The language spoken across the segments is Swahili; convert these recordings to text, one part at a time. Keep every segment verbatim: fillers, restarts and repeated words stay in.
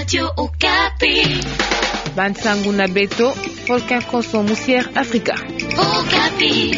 Radio Okapi. Bansangu na Beto, Volcan Koso Musière Africa. Okapi.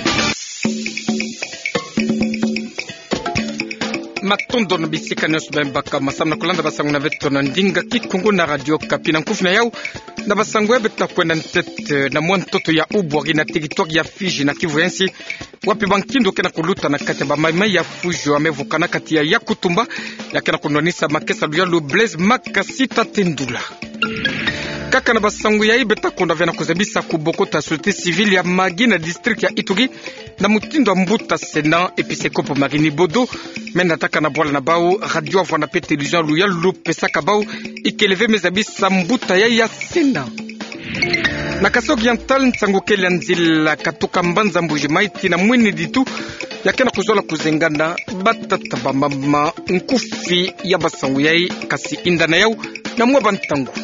Matondo no bisika nyos bembaka masamna kulanda basangu na Beto na ndinga kikungu na Radio Okapi na nkufu na yau na basangu ebeta kwenda ntete na mwantoto ya ubwagi na territoire ya Fiji na Kivu Yensi wapi bankindo kena kuluta na kati ba maimai ya fujo amevukana kati ya Yakutumba ya kena kunonisa makesa luya lu Blaise Makasita Tendula kaka na basangu ya ibeta konda vena kuzebisa kubokota société civile ya Magi na district ya Ituri na mutindo wa Mbuta Sena episekopo Marini Bodo mena taka na bola na bao radio avwa na pe television luya lu pesaka bao ikeleve mezabisa Mbuta ya ya Sena na kasoki yantal nsango kele nzila katoka mbanza mbuji maiti na mwini ditu yakena kuzola kuzengana batata ba mama nkufi ya basangu yai kasi indana yau na mwa bantangu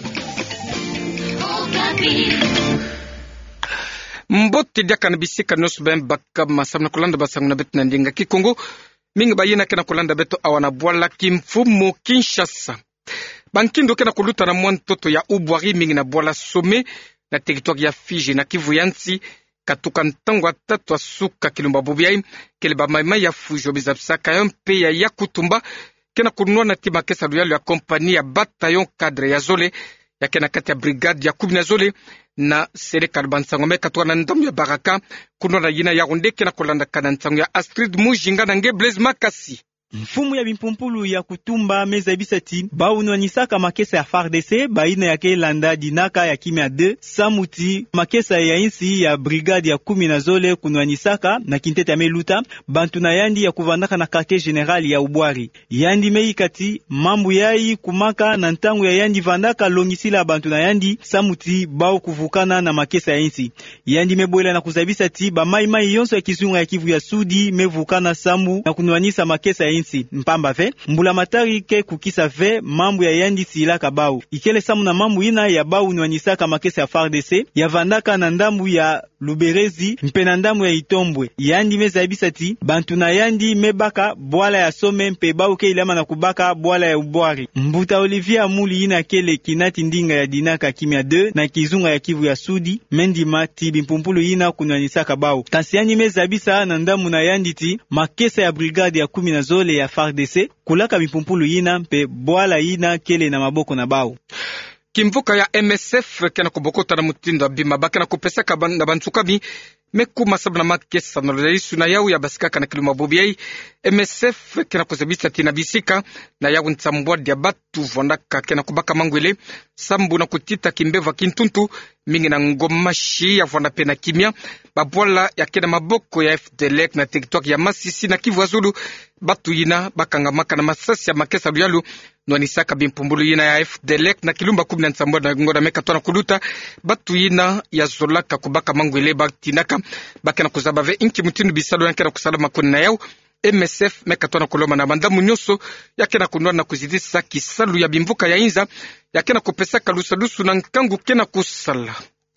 mbote diaka na bisika nos ben baka masamna kulanda basangu na betu na ndinga kikongo mingi bayina kena kulanda betu awana bwala kimfumo Kinshasa bankindo kena kuluta na mwantoto ya ubwari mingi na bwala some na territoire ya Fiji na Kivu Yansi katuka ntango atatu asuka kilumba bubiai kele ba maimai ya fujo bizapsaka yompe ya Yakutumba kena kunua na tima kesa luyalo ya kompani ya bataillon cadre ya Zole ya kena kati ya brigade ya kumi na Zole na serikali bansangome katuka na ndamu ya Baraka kunua na yina ya runde kena kulanda kana ntango ya Astrid Mujinga na nge Blaise Makasi mfumu ya bimpumpulu ya kutumba meza bisati baunwanisaka makesa ya F A R D C baina yake landa dinaka ya kimya deux samuti makesa ya insi ya brigade ya kumi na Zole kunwanisaka na kinteta meluta bantu na yandi ya kuvandaka na quartier general ya ubwari yandi meikati mambu yai kumaka na ntangu ya yandi vandaka longisila bantu na yandi samuti bao kuvukana na makesa ya insi yandi meboela na kuzabisati ba mai mai yonso ya kizunga ya Kivu ya Sudi mevukana samu na kunwanisa makesa ya insi mpamba ve mbula matari ke kukisa ve mambu ya yandi sila kabau ikele samu na mambu ina ya bau nwanisaka makesa ya F A R D C ya vandaka na ndambu ya Luberezi mpena ndambu ya Itombwe yandi meza ibisati bantu na yandi mebaka bwala ya some mpe bau ke ilama na kubaka bwala ya ubwari mbuta Olivier Amuli ina kele kinati ndinga ya dinaka kimya deux na kizunga ya Kivu ya Sudi mendima tibi mpumpulu ina kunwanisaka bau kasiyani meza ibisa na ndamu na yandi ti makesa ya brigade ya kumi na Zole ya F A R D C kulaka bipumpulu yina mpe bwala yina kele na maboko na bao kimvuka ya M S F kena kubokota na mutindo bima bakena kupesaka na bantsukami meku masabna makesa no leisu na yau ya basika na kiluma bobiai M S F kena kuzebisa tina bisika na yau ntambwa dia batu vondaka kena kubaka mangwele sambu na kutita kimbeva kintuntu mingi na ngomashi ya vonda pena kimia babwala ya kena maboko ya F D L E C na territoire ya Masisi na Kivu Azulu batu yina bakanga maka na masasi ya makesa luyalu nwanisaka bimpumbulu yina ya F D L E C na kilumba kumi na nsambwa na ngoda meka tona kuluta batu yina ya zolaka kubaka mangwele batinaka bakena kuzabave inki mutinu bisalo yankena kusalama kuni na yau M S F meka tona kuloma na bandamu nyoso yakena kunwa na kuzidisa kisalu ya bimvuka ya inza yakena kupesaka lusalusu na nkangu kena kusala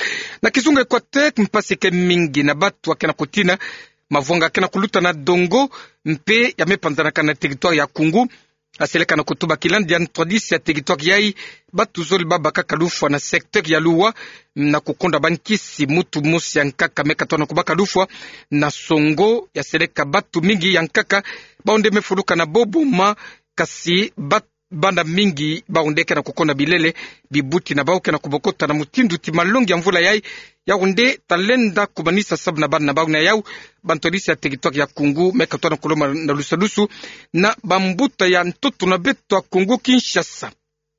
na kizunga kwa tek mpasike mingi na batu wakena kutina mavonga kena kuluta na dongo mpe ya mepanzana kana territoire ya Kungu aseleka na kutuba kilandi ya ntwadisi ya territoire yai batu zoli baba kakalufa na secteur ya Luwa na kukonda bankisi mutu musi ya nkaka meka tona kubaka lufwa na songo ya seleka batu mingi ya nkaka baonde mefuluka na bobuma kasi batu banda mingi baondeke na kukonda bilele bibuti na bauke na kubokota na mutindu timalongi ya mvula yai ya unde talenda kubanisa sabu na bana na bau na yau bantolisi ya territoire ya Kungu meka tona kuloma na lusalusu na bambuta ya ntoto na beto ya Kungu Kinshasa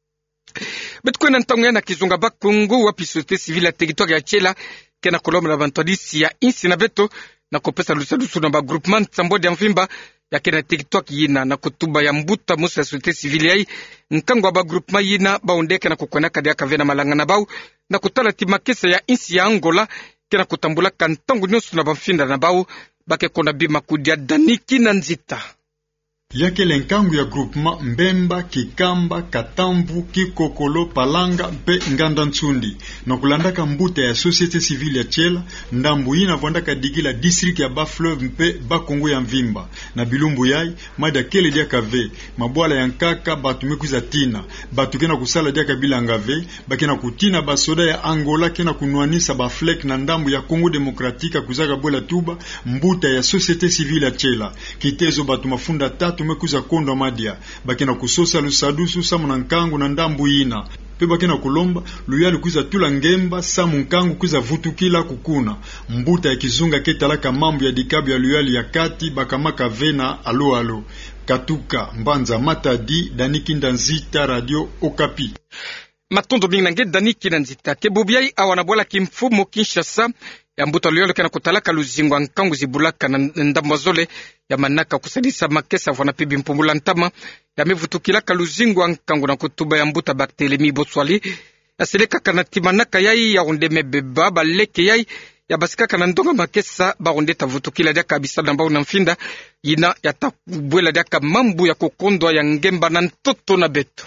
betu kwena ntangu ya na kizunga ba Kungu wapi société civile ya territoire ya Chela kena kuloma na bantolisi ya insi na beto na kopesa lusalusu na ba groupement tsambodi ya mvimba ya kena territoire yina na kutuba ya mbuta musa société civile yai nkango ba groupement yina baondeke na kukwena kadia kavena malanga na bau na kutala timakesa ya insi ya Angola kena kutambula kantangu nyosu na bamfinda na bau bake kona bima kudia daniki na nzita yake lenkangu ya groupement Mbemba, Kikamba, Katambu, Kikokolo, Palanga mpe Nganda Ntsundi na kulandaka mbuta ya societe civile ya Chela ndambu ina vondaka digila district ya Bafleuve mpe Bakongo ya Mvimba na bilumbu yai mada kele dia kave mabwala ya nkaka batu mekuza tina batu kena kusala dia kabila ngave bakena kutina basoda ya Angola kena kunwanisa ba flek na ndambu ya Kongo Demokratika kuzaka bwela tuba mbuta ya societe civile ya Chela kitezo batu mafunda tatu tumekuza kondo madia bakena kusosa lusadusu samu na nkangu na ndambu ina pe bakena kulomba luyali kuza tula ngemba samu nkangu kuza vutukila kukuna mbuta ya kizunga ketalaka mambo ya dikabu ya luyali ya kati bakamaka vena alo alo Katuka Mbanza Matadi Daniki Ndanzita Radio Okapi Matondo mingi Daniki Ndanzita kebubiai awana bola kimfumo Kinshasa ya mbuta luyali kana kutalaka luzingwa nkangu zibulaka na ndambazole ya manaka kusadisa makesa vana pibi mpumula ntama ya mevutukila kaluzingwa nkangu na kutuba ya mbuta Barthelemy Botswali ya seleka kana timanaka yai ya undeme beba baleke yai ya basika kana ndonga makesa baronde tavutukila dia kabisa na mbao na mfinda ina ya takubwela dia mambu ya kokondwa ya ngemba na ntoto na beto.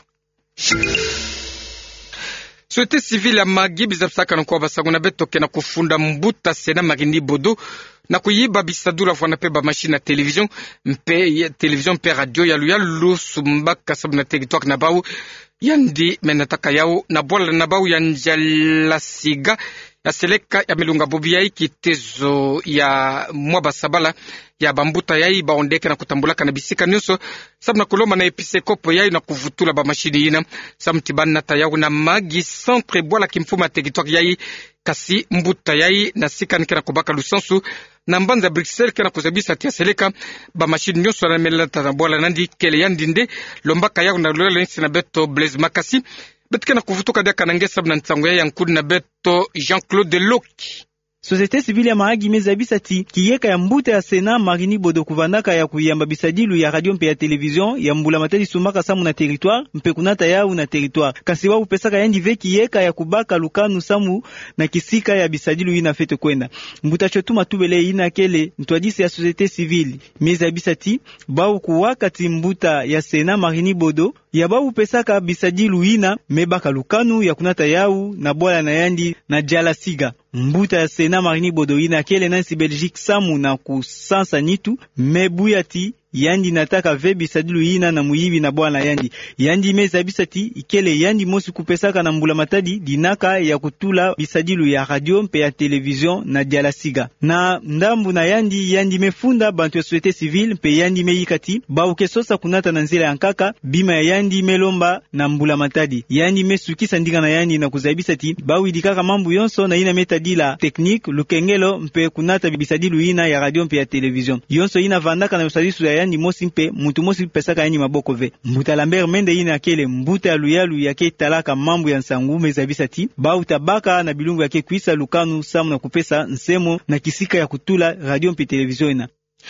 Société civile ya Magi bizapsaka na kwa basango na beto kena kufunda mbuta sena Marini Bodo na kuyiba bisadula fwana pe ba machine na television mpe television pe radio ya luya lusumbaka sabu na territoire na bau yandi menataka yao na bola na bau ya njala siga ya seleka ya milunga bobia kitezo ya mwaba sabala ya bambuta yai baondeke na kutambulaka na bisika nyuso sabu na kuloma na episekopo yai na kuvutula ba mashini ina samtibana na tayau na Magi centre bola kimfuma territoire yai kasi mbuta yai na sika nikena kubaka lusansu na mbanza Bruxelles kena kuzabisa tia seleka ba mashini nyuso na melata na bola nandi kele yandinde lombaka yau na lole na beto Blaise Makasi betkena kuvutuka dia kanangesa na ntango ya nkudi na beto Jean-Claude Loki. Société civile ya Mahagi mezabisati kiyeka ya mbuta ya Sena Marini Bodo kuvandaka ya kuyamba bisadilu ya radio mpe ya television ya mbula matadi sumaka samu na territoire mpe kunata yau na territoire kasiwa upesaka yandi ve kiyeka ya kubaka lukanu samu na kisika ya bisadilu ina fete kwenda mbuta chotuma tubele ina kele ntwadisi ya société civile mezabisati bau kuwakati mbuta ya Sena Marini Bodo ya bau pesaka bisadilu ina mebaka lukanu ya kunata yau na bola na yandi na jala siga mbuta ya Sena Marini Bodo ina kele nansi Belgique samu na kusansa nitu mebuyati yandi nataka vebi sadilu ina na muyibi na bwana yandi yandi meza bisati ikele yandi mosi kupesaka na mbula matadi dinaka ya kutula bisadilu ya radio mpe ya television na dialasiga na ndambu na yandi yandi mefunda bantu ya société civile mpe yandi meyikati ba ukesosa kunata na nzila ya nkaka bima ya yandi melomba na mbula matadi yandi mesukisa ndinga na yandi na kuzabisati ba widikaka mambu yonso na ina metadila technique lukengelo mpe kunata bisadilu ina ya radio mpe ya television yonso ina vandaka na usadisu ya yandi mosi mpe mutu mosi pesaka yandi maboko ve mbuta Lambert Mende ina kele mbuta ya luyalu yake talaka mambu ya nsangu mezabisati ba utabaka na bilungu yake kuisa lukanu samu na kupesa nsemo na kisika ya kutula radio mpe television ina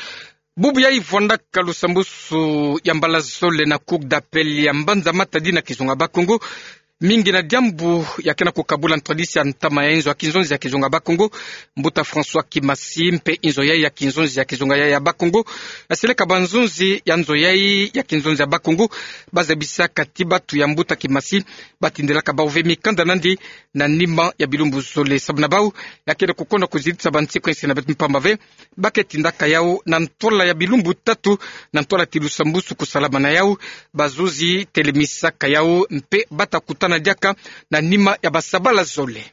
bubu ya ivonda kalusambusu ya mbalazole na cour d'appel ya Mbanza Matadi na Kizunga Bakongo mingi na diambu ya kena kukabula ntradisi ya ntama ya inzo ya kinzonzi ya Kizunga Bakongo mbuta François Kimasi mpe inzo ya ya kinzonzi ya Kizunga ya ya Bakongo aseleka banzonzi ya nzo ya ya kinzonzi ya Bakongo bazabisa katiba tu ya mbuta Kimasi batindelaka bauve mikanda nandi na nima ya bilumbu zole sabna bau ya kena kukona kuzidisa banti kwensi na betu mpambave baketindaka yao na ntola ya bilumbu tatu na ntola tilusambusu kusalama na yao bazuzi telemisaka yao mpe bata kutana diaka na nima ya basabala zole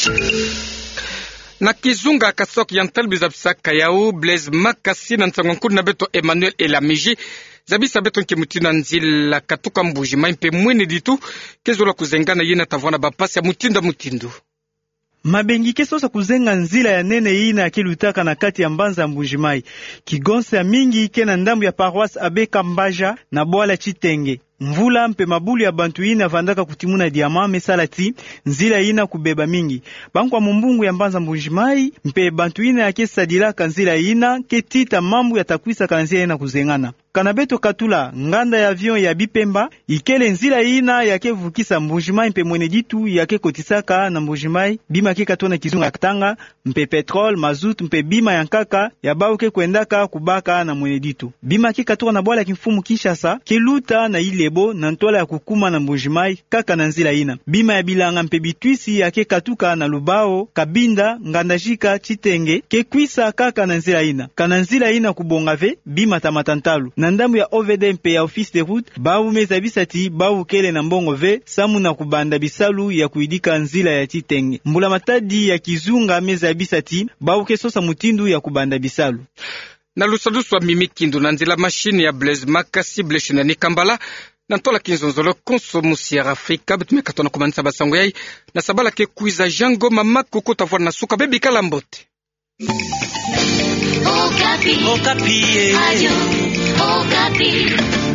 na Kizunga kasoki yantal bizabsaka yao Blaise Makasi na nsangonkuru na beto Emmanuel Elamiji zabisa beto nkimutina nzila katuka mbuji maimpe mwene ditu kezola kuzengana yena tavona bapasi ya mutinda mutindu mabengi kesosa kuzenga nzila ya nene ina akilutaka na kati ya Mbanza Mbujimai kigonse ya mingi ike na ndambu ya paroisse Abe Kambaja na Bwala Chitenge mvula mpe mabulu ya bantu ina vandaka kutimuna diama mesalati nzila ina kubeba mingi bankwa mumbungu ya mbanza mbunjimai mpe bantu ina yake sadilaka nzila ina ketita mambu ya takwisa kanzila ina kuzengana kana beto katula nganda ya avion ya Bipemba ikele nzila ina yake vukisa mbunjimai mpe mwene ditu yake kotisaka na mbunjimai bima ke katona kizunga ya katanga mpe petrol mazut mpe bima ya nkaka ya bauke kwendaka kubaka na mwene ditu bima ke katona na bwala kimfumu Kinshasa keluta na ilebo na ntola ya kukuma na mbunjimai kaka na nzila ina bima ya bilanga mpe bitwisi yake katuka na Lubao Kabinda Ngandajika Chitenge kekwisa kaka na nzila ina kana nzila ina kubongave bima tamatantalu na ndambu ya O V D mpe ya office de route bawu meza bisati bawu kele na mbongo ve samu na kubanda bisalu ya kuidika nzila ya Chitenge mbula matadi ya kizunga meza bisati bawu kesosa mutindu ya kubanda bisalu na lusalusu wa mimikindu na nzila mashini ya Blaise Makasi bleshina ni Kambala na ntola kinzonzolo konsomusi ya Afrika betume katona kumanisa basango yai na sabala ke kuiza jango mama kuko tavwana na suka bebi kalambote Okapi. Okapi. Radio Okapi.